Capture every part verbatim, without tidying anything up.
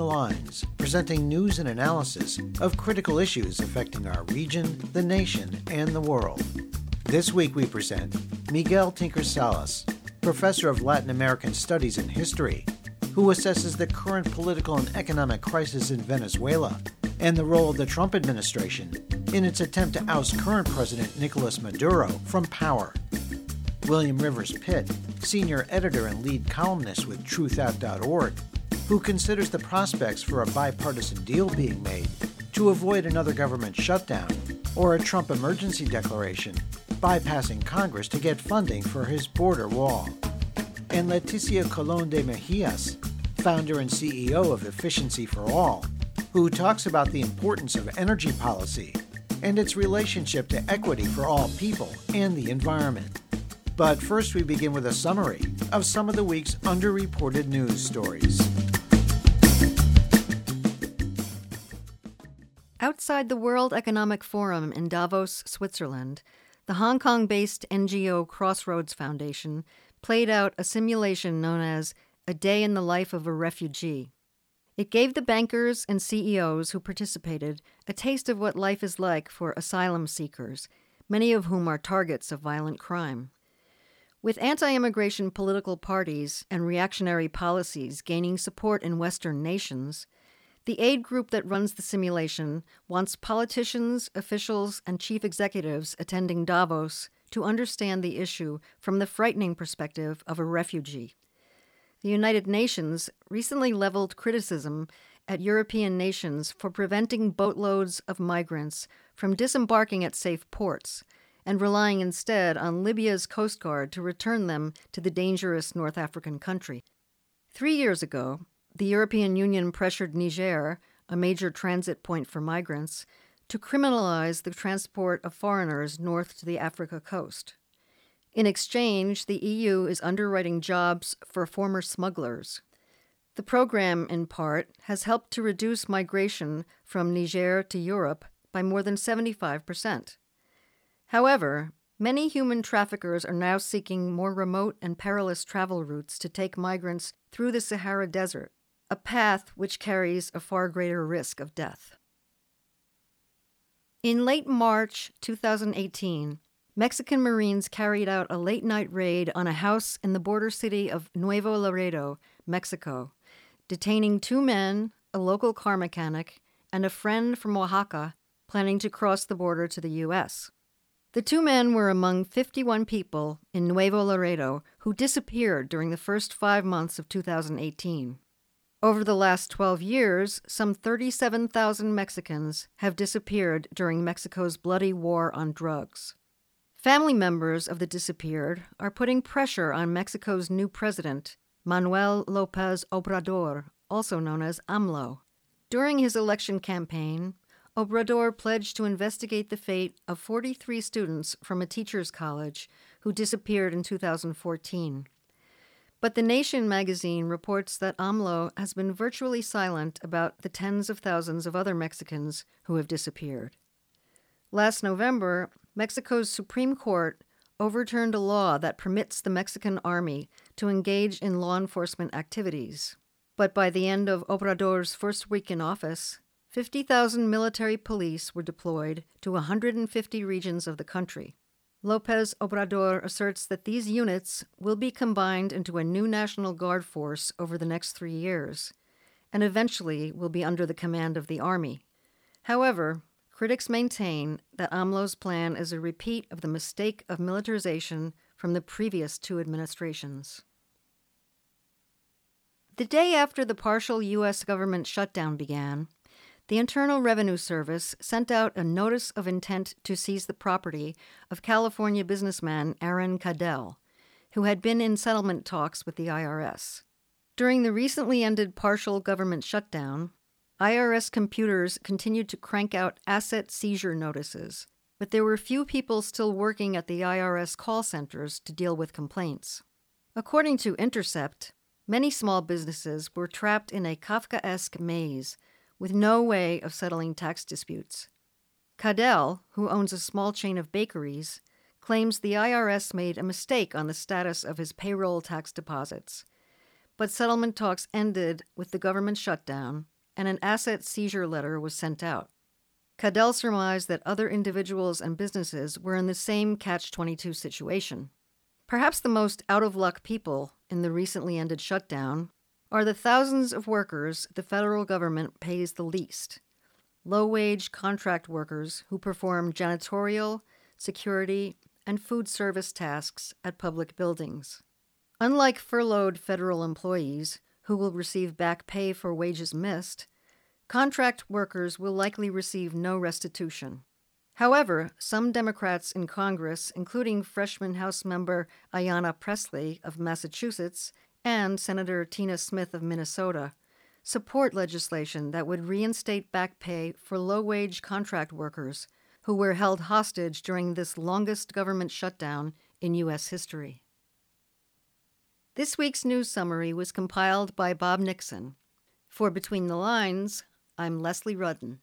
the Lines, presenting news and analysis of critical issues affecting our region, the nation, and the world. This week we present Miguel Tinker Salas, professor of Latin American Studies and History, who assesses the current political and economic crisis in Venezuela and the role of the Trump administration in its attempt to oust current President Nicolas Maduro from power. William Rivers Pitt, senior editor and lead columnist with truth out dot org, who considers the prospects for a bipartisan deal being made to avoid another government shutdown or a Trump emergency declaration, bypassing Congress to get funding for his border wall. And Leticia Colon de Mejias, founder and C E O of Efficiency for All, who talks about the importance of energy policy and its relationship to equity for all people and the environment. But first we begin with a summary of some of the week's underreported news stories. Outside the World Economic Forum in Davos, Switzerland, the Hong Kong-based N G O Crossroads Foundation played out a simulation known as A Day in the Life of a Refugee. It gave the bankers and C E Os who participated a taste of what life is like for asylum seekers, many of whom are targets of violent crime. With anti-immigration political parties and reactionary policies gaining support in Western nations, the aid group that runs the simulation wants politicians, officials, and chief executives attending Davos to understand the issue from the frightening perspective of a refugee. The United Nations recently leveled criticism at European nations for preventing boatloads of migrants from disembarking at safe ports and relying instead on Libya's Coast Guard to return them to the dangerous North African country. Three years ago, the European Union pressured Niger, a major transit point for migrants, to criminalize the transport of foreigners north to the Africa coast. In exchange, the E U is underwriting jobs for former smugglers. The program, in part, has helped to reduce migration from Niger to Europe by more than seventy-five percent. However, many human traffickers are now seeking more remote and perilous travel routes to take migrants through the Sahara Desert, a path which carries a far greater risk of death. In late March two thousand eighteen, Mexican Marines carried out a late-night raid on a house in the border city of Nuevo Laredo, Mexico, detaining two men, a local car mechanic, and a friend from Oaxaca planning to cross the border to the U S. The two men were among fifty-one people in Nuevo Laredo who disappeared during the first five months of two thousand eighteen. Over the last twelve years, some thirty-seven thousand Mexicans have disappeared during Mexico's bloody war on drugs. Family members of the disappeared are putting pressure on Mexico's new president, Manuel López Obrador, also known as AMLO. During his election campaign, Obrador pledged to investigate the fate of forty-three students from a teachers' college who disappeared in two thousand fourteen. But The Nation magazine reports that AMLO has been virtually silent about the tens of thousands of other Mexicans who have disappeared. Last November, Mexico's Supreme Court overturned a law that permits the Mexican army to engage in law enforcement activities. But by the end of Obrador's first week in office, fifty thousand military police were deployed to one hundred fifty regions of the country. López Obrador asserts that these units will be combined into a new National Guard force over the next three years, and eventually will be under the command of the army. However, critics maintain that AMLO's plan is a repeat of the mistake of militarization from the previous two administrations. The day after the partial U S government shutdown began, the Internal Revenue Service sent out a notice of intent to seize the property of California businessman Aaron Cadell, who had been in settlement talks with the I R S. During the recently ended partial government shutdown, I R S computers continued to crank out asset seizure notices, but there were few people still working at the I R S call centers to deal with complaints. According to Intercept, many small businesses were trapped in a Kafkaesque maze with no way of settling tax disputes. Cadell, who owns a small chain of bakeries, claims the I R S made a mistake on the status of his payroll tax deposits. But settlement talks ended with the government shutdown, and an asset seizure letter was sent out. Cadell surmised that other individuals and businesses were in the same catch twenty-two situation. Perhaps the most out-of-luck people in the recently ended shutdown are the thousands of workers the federal government pays the least, low-wage contract workers who perform janitorial, security, and food service tasks at public buildings. Unlike furloughed federal employees, who will receive back pay for wages missed, contract workers will likely receive no restitution. However, some Democrats in Congress, including freshman House member Ayanna Pressley of Massachusetts and Senator Tina Smith of Minnesota, support legislation that would reinstate back pay for low-wage contract workers who were held hostage during this longest government shutdown in U S history. This week's news summary was compiled by Bob Nixon. For Between the Lines, I'm Leslie Rudden.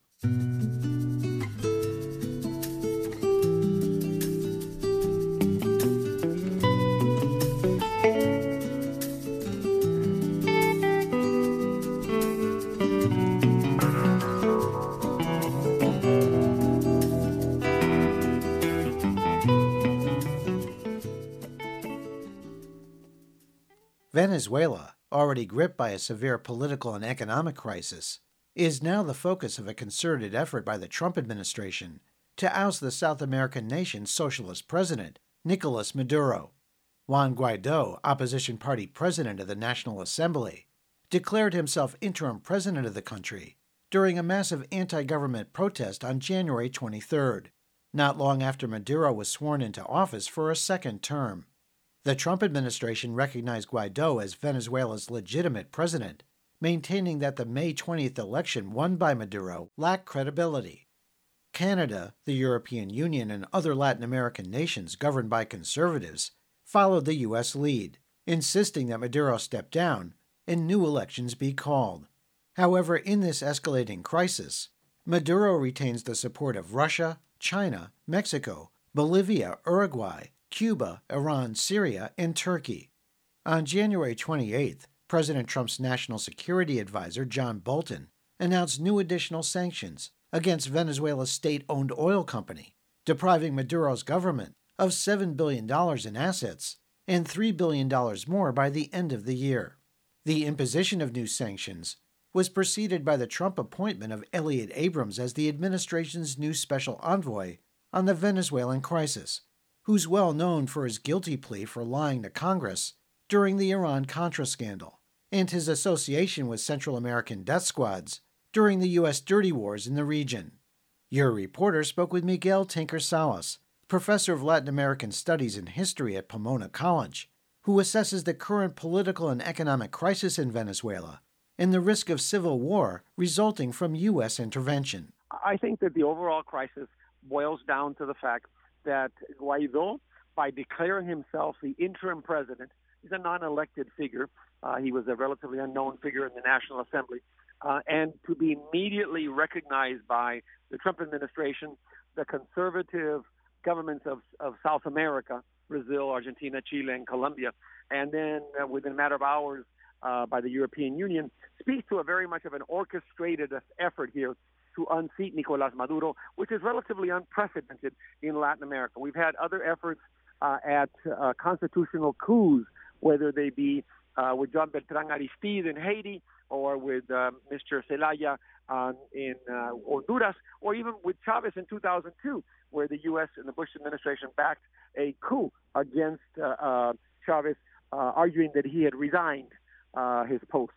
Venezuela, already gripped by a severe political and economic crisis, is now the focus of a concerted effort by the Trump administration to oust the South American nation's socialist president, Nicolas Maduro. Juan Guaido, opposition party president of the National Assembly, declared himself interim president of the country during a massive anti-government protest on January twenty-third, not long after Maduro was sworn into office for a second term. The Trump administration recognized Guaido as Venezuela's legitimate president, maintaining that the May twentieth election won by Maduro lacked credibility. Canada, the European Union, and other Latin American nations governed by conservatives followed the U S lead, insisting that Maduro step down and new elections be called. However, in this escalating crisis, Maduro retains the support of Russia, China, Mexico, Bolivia, Uruguay, Cuba, Iran, Syria, and Turkey. On January twenty-eighth, President Trump's national security advisor, John Bolton, announced new additional sanctions against Venezuela's state-owned oil company, depriving Maduro's government of seven billion dollars in assets and three billion dollars more by the end of the year. The imposition of new sanctions was preceded by the Trump appointment of Elliott Abrams as the administration's new special envoy on the Venezuelan crisis, who's well known for his guilty plea for lying to Congress during the Iran-Contra scandal, and his association with Central American death squads during the U S dirty wars in the region. Your reporter spoke with Miguel Tinker Salas, professor of Latin American Studies and History at Pomona College, who assesses the current political and economic crisis in Venezuela and the risk of civil war resulting from U S intervention. I think that the overall crisis boils down to the fact that Guaido, by declaring himself the interim president, he's a non-elected figure. Uh, he was a relatively unknown figure in the National Assembly. Uh, and to be immediately recognized by the Trump administration, the conservative governments of, of South America, Brazil, Argentina, Chile, and Colombia, and then uh, within a matter of hours uh, by the European Union, speaks to a very much of an orchestrated effort here to unseat Nicolás Maduro, which is relatively unprecedented in Latin America. We've had other efforts uh, at uh, constitutional coups, whether they be uh, with John Beltrán Aristide in Haiti or with uh, Mister Zelaya uh, in uh, Honduras, or even with Chavez in two thousand two, where the U S and the Bush administration backed a coup against uh, uh, Chavez, uh, arguing that he had resigned uh, his post.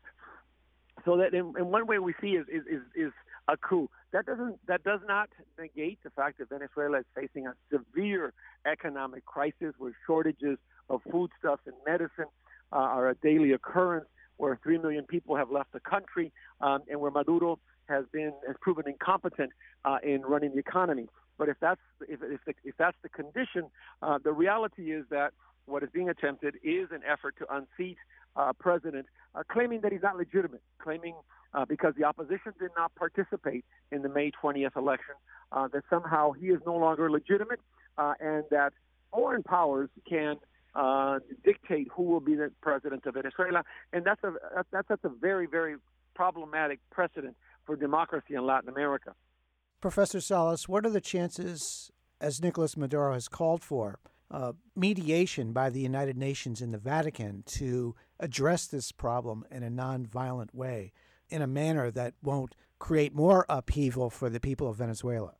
So that in, in one way we see is, is, is, is a coup. That doesn't that does not negate the fact that Venezuela is facing a severe economic crisis where shortages of foodstuffs and medicine uh, are a daily occurrence, where three million people have left the country, um, and where Maduro has been has proven incompetent uh, in running the economy. But if that's if if, the, if that's the condition, uh, the reality is that what is being attempted is an effort to unseat uh, president, uh, claiming that he's not legitimate, claiming uh, because the opposition did not participate in the May twentieth election, uh, that somehow he is no longer legitimate, uh, and that foreign powers can uh, dictate who will be the president of Venezuela. And that's a that's that's a very very problematic precedent for democracy in Latin America. Professor Salas, what are the chances, as Nicolas Maduro has called for, uh, mediation by the United Nations and the Vatican to address this problem in a nonviolent way, in a manner that won't create more upheaval for the people of Venezuela?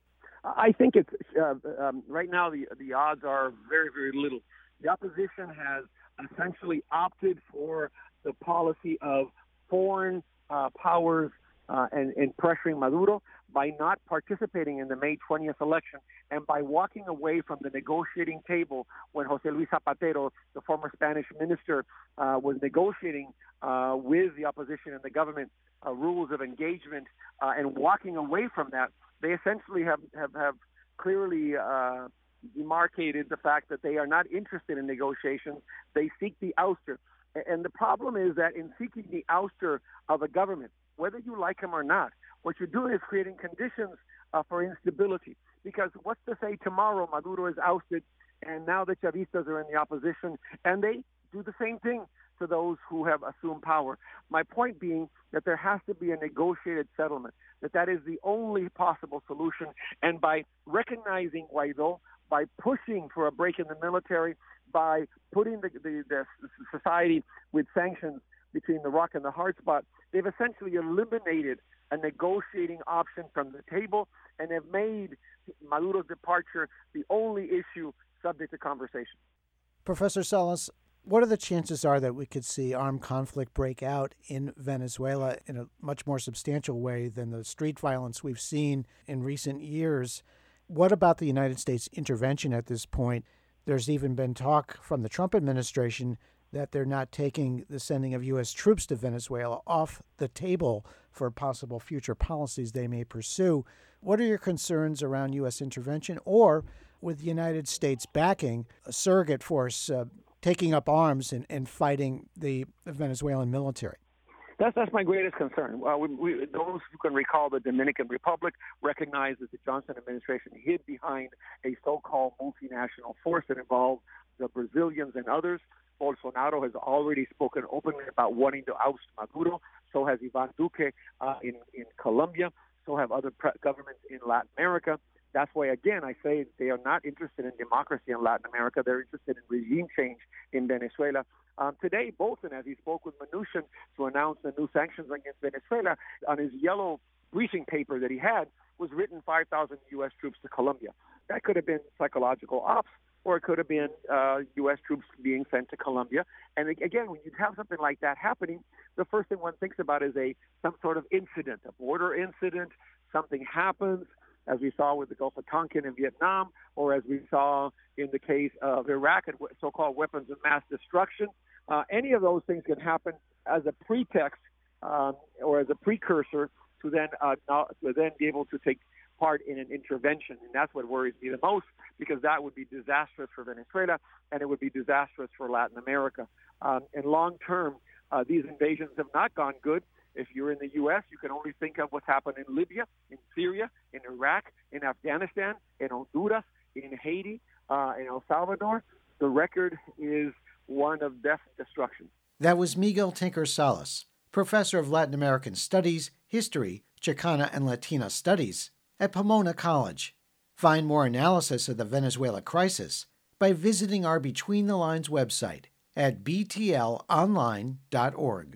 I think it's uh, um, right now the the odds are very, very little. The opposition has essentially opted for the policy of foreign uh, powers uh, and, and pressuring Maduro by not participating in the May twentieth election and by walking away from the negotiating table when José Luis Zapatero, the former Spanish minister, uh, was negotiating uh, with the opposition and the government uh, rules of engagement uh, and walking away from that. They essentially have, have, have clearly uh, demarcated the fact that they are not interested in negotiations. They seek the ouster. And the problem is that in seeking the ouster of a government, whether you like him or not, what you're doing is creating conditions uh, for instability. Because what's to say tomorrow Maduro is ousted and now the Chavistas are in the opposition and they do the same thing to those who have assumed power. My point being that there has to be a negotiated settlement, that that is the only possible solution. And by recognizing Guaido, by pushing for a break in the military, by putting the, the, the society with sanctions between the rock and the hard spot, they've essentially eliminated a negotiating option from the table and have made Maduro's departure the only issue subject to conversation. Professor Salas, what are the chances are that we could see armed conflict break out in Venezuela in a much more substantial way than the street violence we've seen in recent years? What about the United States intervention at this point? There's even been talk from the Trump administration that they're not taking the sending of U S troops to Venezuela off the table for possible future policies they may pursue. What are your concerns around U S intervention or with the United States backing a surrogate force uh, taking up arms and, and fighting the Venezuelan military? That's that's my greatest concern. Uh, we, we, those who can recall the Dominican Republic recognize that the Johnson administration hid behind a so-called multinational force that involved the Brazilians and others. Bolsonaro has already spoken openly about wanting to oust Maduro. So has Ivan Duque uh, in, in Colombia. So have other pre- governments in Latin America. That's why, again, I say they are not interested in democracy in Latin America. They're interested in regime change in Venezuela. Um, today, Bolton, as he spoke with Mnuchin to announce the new sanctions against Venezuela, on his yellow briefing paper that he had, was written five thousand U S troops to Colombia. That could have been psychological ops, or it could have been uh, U S troops being sent to Colombia. And again, when you have something like that happening, the first thing one thinks about is a some sort of incident, a border incident. Something happens, as we saw with the Gulf of Tonkin in Vietnam, or as we saw in the case of Iraq and so-called weapons of mass destruction. Uh, any of those things can happen as a pretext um, or as a precursor to then uh, not, to then be able to take part in an intervention. And that's what worries me the most, because that would be disastrous for Venezuela and it would be disastrous for Latin America. Um, and long term, uh, these invasions have not gone good. If you're in the U S, you can only think of what's happened in Libya, in Syria, in Iraq, in Afghanistan, in Honduras, in Haiti, uh, in El Salvador. The record is one of death and destruction. That was Miguel Tinker Salas, professor of Latin American Studies, History, Chicana and Latina Studies at Pomona College. Find more analysis of the Venezuela crisis by visiting our Between the Lines website at b t l online dot org.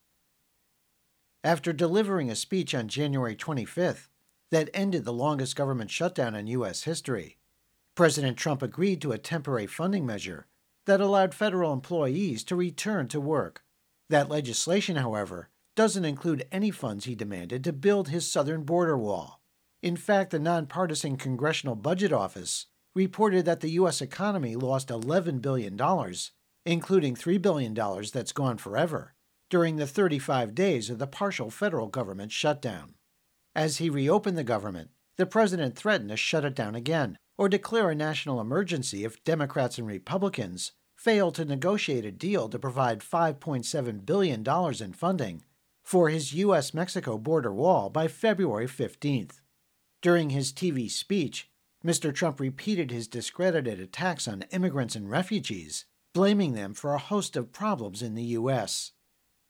After delivering a speech on January twenty-fifth that ended the longest government shutdown in U S history, President Trump agreed to a temporary funding measure that allowed federal employees to return to work. That legislation, however, doesn't include any funds he demanded to build his southern border wall. In fact, the nonpartisan Congressional Budget Office reported that the U S economy lost eleven billion dollars, including three billion dollars that's gone forever, during the thirty-five days of the partial federal government shutdown. As he reopened the government, the president threatened to shut it down again or declare a national emergency if Democrats and Republicans failed to negotiate a deal to provide five point seven billion dollars in funding for his U S Mexico border wall by February fifteenth. During his T V speech, Mister Trump repeated his discredited attacks on immigrants and refugees, blaming them for a host of problems in the U S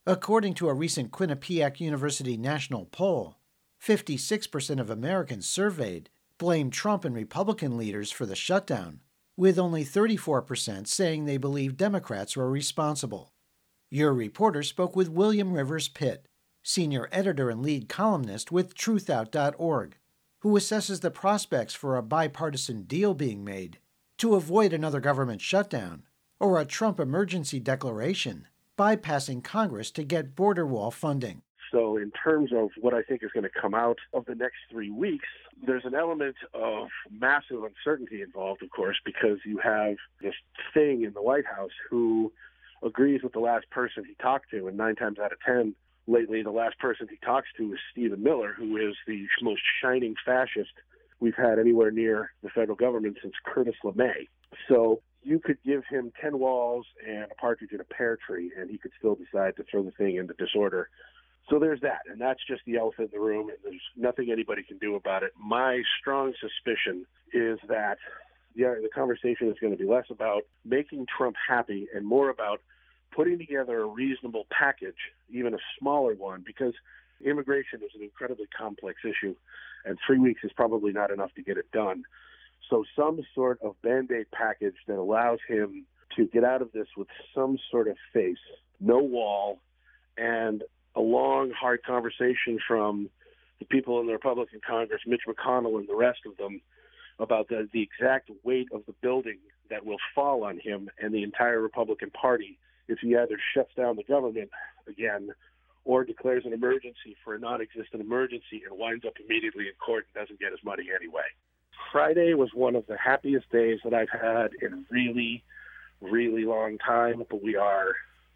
According to a recent Quinnipiac University national poll, fifty-six percent of Americans surveyed blamed Trump and Republican leaders for the shutdown, with only thirty-four percent saying they believe Democrats were responsible. Your reporter spoke with William Rivers Pitt, senior editor and lead columnist with truth out dot org, who assesses the prospects for a bipartisan deal being made to avoid another government shutdown or a Trump emergency declaration bypassing Congress to get border wall funding. So in terms of what I think is going to come out of the next three weeks, there's an element of massive uncertainty involved, of course, because you have this thing in the White House who agrees with the last person he talked to, and nine times out of ten, lately the last person he talks to is Stephen Miller, who is the most shining fascist we've had anywhere near the federal government since Curtis LeMay. So you could give him ten walls and a partridge in a pear tree, and he could still decide to throw the thing into disorder. So there's that, and that's just the elephant in the room, and there's nothing anybody can do about it. My strong suspicion is that yeah, the conversation is going to be less about making Trump happy and more about putting together a reasonable package, even a smaller one, because immigration is an incredibly complex issue, and three weeks is probably not enough to get it done. So some sort of Band-Aid package that allows him to get out of this with some sort of face, no wall, and a long, hard conversation from the people in the Republican Congress, Mitch McConnell and the rest of them, about the, the exact weight of the building that will fall on him and the entire Republican Party if he either shuts down the government again or declares an emergency for a non-existent emergency and winds up immediately in court and doesn't get his money anyway. Friday was one of the happiest days that I've had in a really, really long time, but we are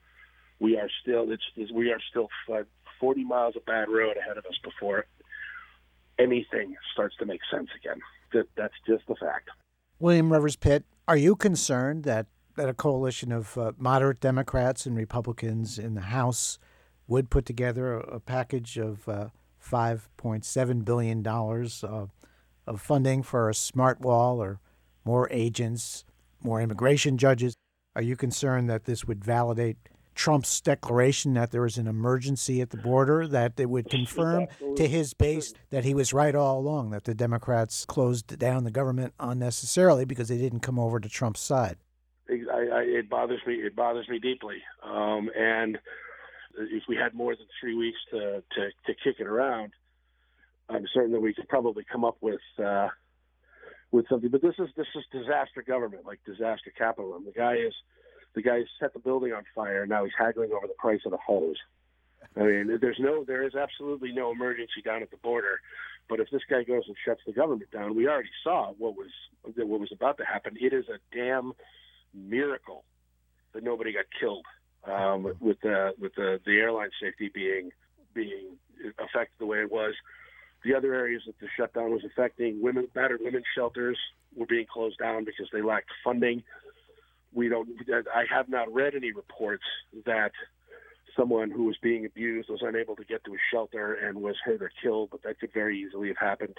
we are still it's, it's we are still forty miles of bad road ahead of us before anything starts to make sense again. That that's just the fact. William Rivers Pitt, are you concerned that, that a coalition of uh, moderate Democrats and Republicans in the House would put together a, a package of uh, five point seven billion dollars uh, of funding for a smart wall or more agents, more immigration judges? Are you concerned that this would validate Trump's declaration that there is an emergency at the border, that it would confirm to his base that he was right all along, that the Democrats closed down the government unnecessarily because they didn't come over to Trump's side? I, I, it bothers me. It bothers me deeply. Um, and if we had more than three weeks to, to, to kick it around, I'm certain that we could probably come up with uh, with something. But this is this is disaster government, like disaster capitalism. The guy is the guy set the building on fire, and now he's haggling over the price of the hose. I mean, there's no, there is absolutely no emergency down at the border. But if this guy goes and shuts the government down, we already saw what was what was about to happen. It is a damn miracle that nobody got killed um, with the with the, the airline safety being being affected the way it was. The other areas that the shutdown was affecting, women, battered women's shelters were being closed down because they lacked funding. We don't. I have not read any reports that someone who was being abused was unable to get to a shelter and was hurt or killed, but that could very easily have happened.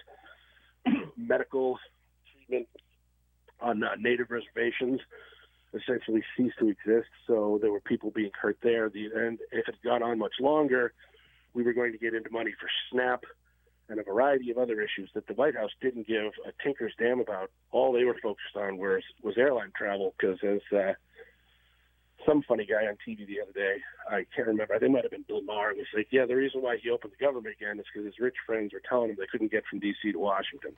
Medical treatment on uh, native reservations essentially ceased to exist, so there were people being hurt there. The, and if it had gone on much longer, we were going to get into money for SNAP and a variety of other issues that the White House didn't give a tinker's damn about. All they were focused on was, was airline travel, because as uh, some funny guy on T V the other day, I can't remember, I think it might have been Bill Maher, was like, yeah, the reason why he opened the government again is because his rich friends were telling him they couldn't get from D C to Washington.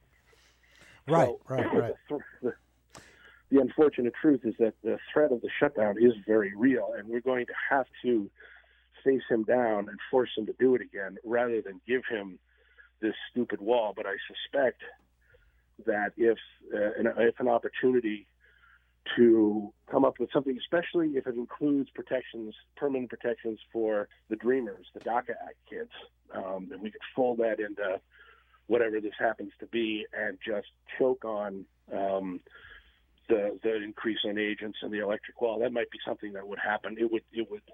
Right, so, right, right. The, the, the unfortunate truth is that the threat of the shutdown is very real, and we're going to have to face him down and force him to do it again rather than give him this stupid wall. But I suspect that if uh, an, if an opportunity to come up with something, especially if it includes protections, permanent protections for the Dreamers, the DACA Act kids, um, then we could fold that into whatever this happens to be and just choke on um, the the increase in agents and the electric wall. That might be something that would happen. It would it would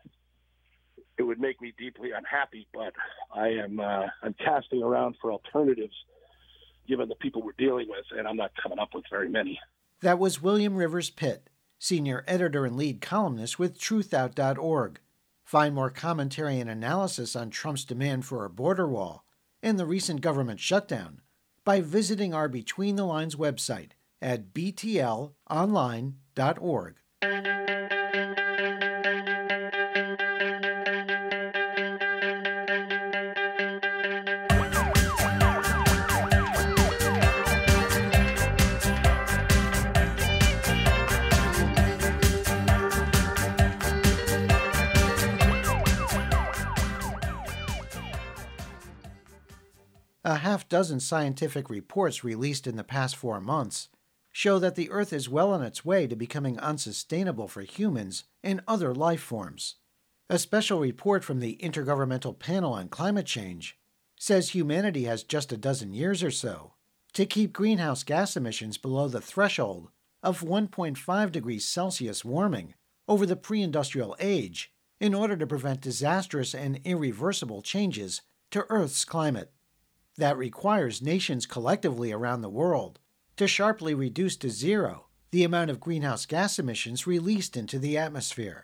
it would make me deeply unhappy, but I am uh, I'm casting around for alternatives given the people we're dealing with, and I'm not coming up with very many. That was William Rivers Pitt, senior editor and lead columnist with truth out dot org. Find more commentary and analysis on Trump's demand for a border wall and the recent government shutdown by visiting our Between the Lines website at b t l online dot org. A half dozen scientific reports released in the past four months show that the Earth is well on its way to becoming unsustainable for humans and other life forms. A special report from the Intergovernmental Panel on Climate Change says humanity has just a dozen years or so to keep greenhouse gas emissions below the threshold of one point five degrees Celsius warming over the pre-industrial age in order to prevent disastrous and irreversible changes to Earth's climate. That requires nations collectively around the world to sharply reduce to zero the amount of greenhouse gas emissions released into the atmosphere.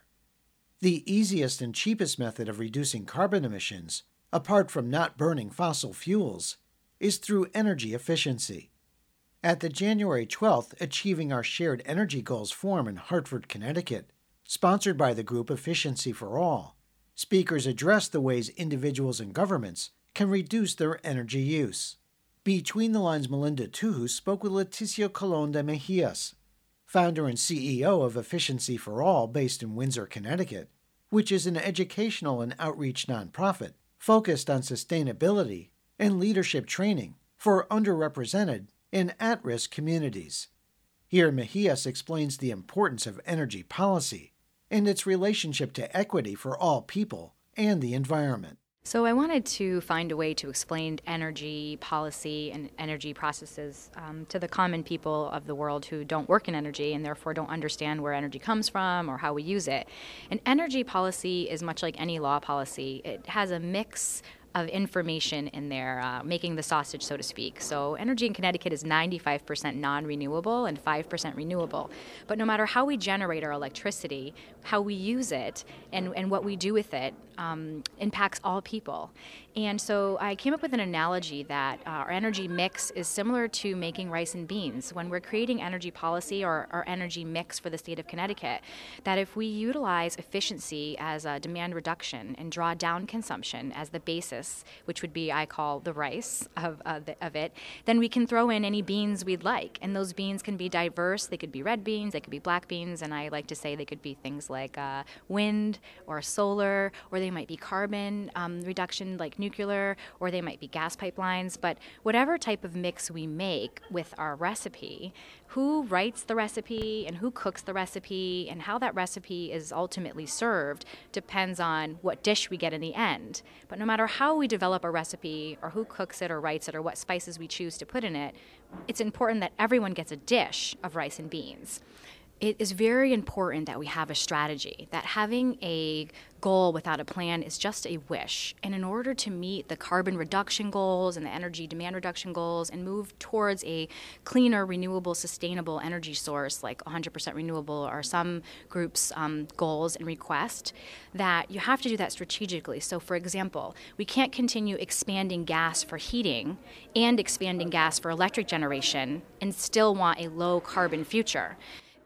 The easiest and cheapest method of reducing carbon emissions, apart from not burning fossil fuels, is through energy efficiency. At the January twelfth Achieving Our Shared Energy Goals Forum in Hartford, Connecticut, sponsored by the group Efficiency for All, speakers addressed the ways individuals and governments can reduce their energy use. Between the Lines' Melinda Tuhu spoke with Leticia Colon de Mejias, founder and C E O of Efficiency for All based in Windsor, Connecticut, which is an educational and outreach nonprofit focused on sustainability and leadership training for underrepresented and at-risk communities. Here, Mejias explains the importance of energy policy and its relationship to equity for all people and the environment. So I wanted to find a way to explain energy policy and energy processes um, to the common people of the world who don't work in energy and therefore don't understand where energy comes from or how we use it. And energy policy is much like any law policy. It has a mix of information in there, uh, making the sausage, so to speak. So energy in Connecticut is ninety-five percent non-renewable and five percent renewable. But no matter how we generate our electricity, how we use it, and, and what we do with it um, impacts all people. And so I came up with an analogy that uh, our energy mix is similar to making rice and beans. When we're creating energy policy or our energy mix for the state of Connecticut, that if we utilize efficiency as a demand reduction and draw down consumption as the basis, which would be, I call, the rice of, uh, the, of it, then we can throw in any beans we'd like. And those beans can be diverse. They could be red beans, they could be black beans, and I like to say they could be things like uh, wind or solar, or they might be carbon um, reduction like nuclear, or they might be gas pipelines. But whatever type of mix we make with our recipe, who writes the recipe and who cooks the recipe and how that recipe is ultimately served depends on what dish we get in the end. But no matter how we develop a recipe or who cooks it or writes it or what spices we choose to put in it, it's important that everyone gets a dish of rice and beans. It is very important that we have a strategy, that having a goal without a plan is just a wish. And in order to meet the carbon reduction goals and the energy demand reduction goals and move towards a cleaner, renewable, sustainable energy source like one hundred percent renewable or some groups' um, goals and request, that you have to do that strategically. So for example, we can't continue expanding gas for heating and expanding gas for electric generation and still want a low carbon future.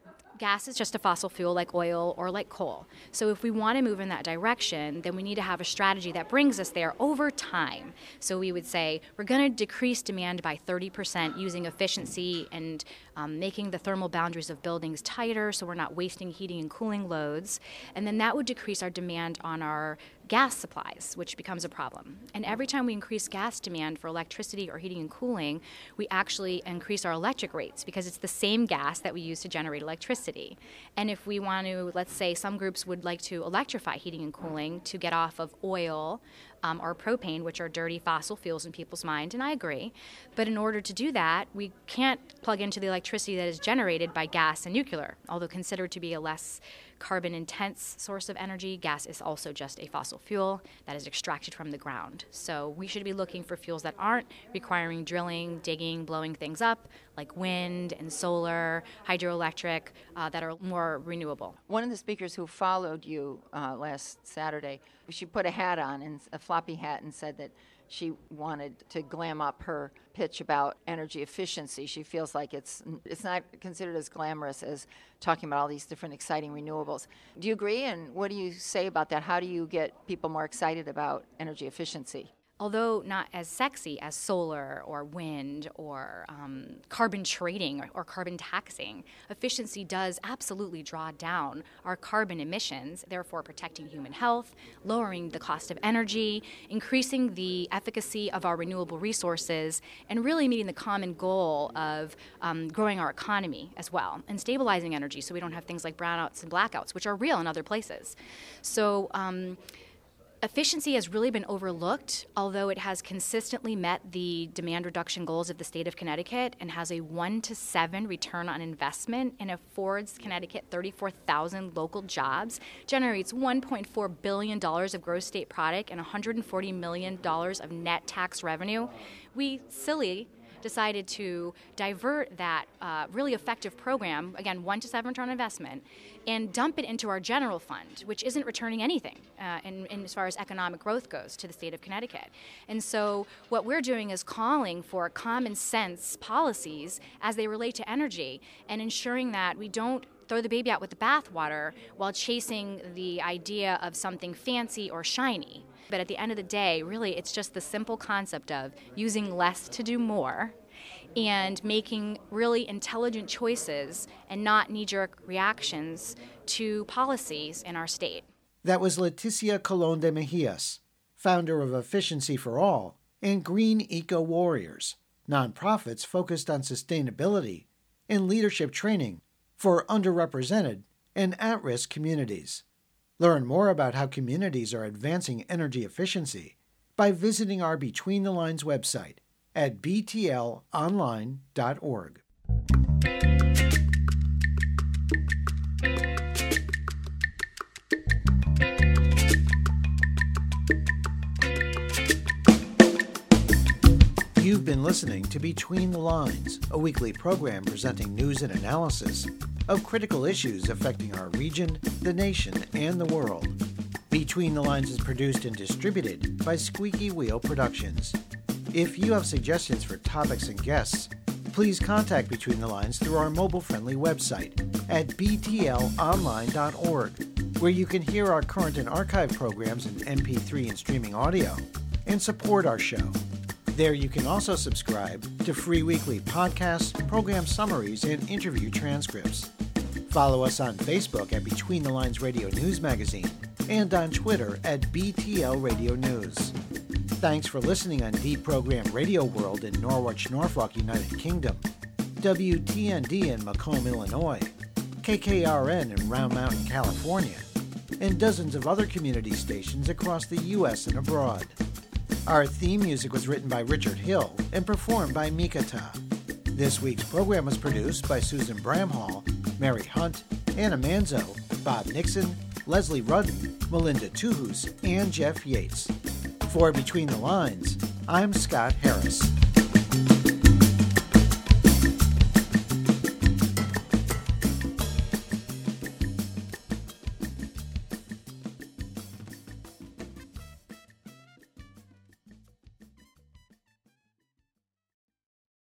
Gas is just a fossil fuel like oil or like coal. So if we want to move in that direction, then we need to have a strategy that brings us there over time. So we would say we're going to decrease demand by thirty percent using efficiency and um, making the thermal boundaries of buildings tighter so we're not wasting heating and cooling loads. And then that would decrease our demand on our gas supplies, which becomes a problem. And every time we increase gas demand for electricity or heating and cooling, we actually increase our electric rates because it's the same gas that we use to generate electricity. And if we want to, let's say some groups would like to electrify heating and cooling to get off of oil um, or propane, which are dirty fossil fuels in people's mind, and I agree. But in order to do that, we can't plug into the electricity that is generated by gas and nuclear. Although considered to be a less carbon-intense source of energy, gas is also just a fossil fuel that is extracted from the ground. So we should be looking for fuels that aren't requiring drilling, digging, blowing things up, like wind and solar, hydroelectric, uh, that are more renewable. One of the speakers who followed you uh, last Saturday, she put a hat on, and a floppy hat, and said that she wanted to glam up her pitch about energy efficiency. She feels like it's it's not considered as glamorous as talking about all these different exciting renewables. Do you agree? And what do you say about that? How do you get people more excited about energy efficiency? Although not as sexy as solar or wind or um, carbon trading or, or carbon taxing, efficiency does absolutely draw down our carbon emissions, therefore protecting human health, lowering the cost of energy, increasing the efficacy of our renewable resources, and really meeting the common goal of um, growing our economy as well and stabilizing energy so we don't have things like brownouts and blackouts, which are real in other places. So, um, Efficiency has really been overlooked, although it has consistently met the demand reduction goals of the state of Connecticut and has a one to seven return on investment and affords Connecticut thirty-four thousand local jobs, generates one point four billion dollars of gross state product and one hundred forty million dollars of net tax revenue. We silly decided to divert that uh, really effective program, again, one to seven return on investment, and dump it into our general fund, which isn't returning anything uh, in, in as far as economic growth goes to the state of Connecticut. And so what we're doing is calling for common sense policies as they relate to energy and ensuring that we don't throw the baby out with the bathwater while chasing the idea of something fancy or shiny. But at the end of the day, really, it's just the simple concept of using less to do more and making really intelligent choices and not knee-jerk reactions to policies in our state. That was Leticia Colon de Mejias, founder of Efficiency for All and Green Eco Warriors, nonprofits focused on sustainability and leadership training for underrepresented and at-risk communities. Learn more about how communities are advancing energy efficiency by visiting our Between the Lines website at b t l online dot org. You've been listening to Between the Lines, a weekly program presenting news and analysis of critical issues affecting our region, the nation, and the world. Between the Lines is produced and distributed by Squeaky Wheel Productions. If you have suggestions for topics and guests, please contact Between the Lines through our mobile-friendly website at b t l online dot org, where you can hear our current and archive programs in M P three and streaming audio, and support our show. There you can also subscribe to free weekly podcasts, program summaries, and interview transcripts. Follow us on Facebook at Between the Lines Radio News Magazine and on Twitter at B T L Radio News. Thanks for listening on deprogram Radio World in Norwich, Norfolk, United Kingdom, W T N D in Macomb, Illinois, K K R N in Round Mountain, California, and dozens of other community stations across the U S and abroad. Our theme music was written by Richard Hill and performed by Mikata. This week's program was produced by Susan Bramhall, Mary Hunt, Anna Manzo, Bob Nixon, Leslie Rudden, Melinda Tuhus, and Jeff Yates. For Between the Lines, I'm Scott Harris.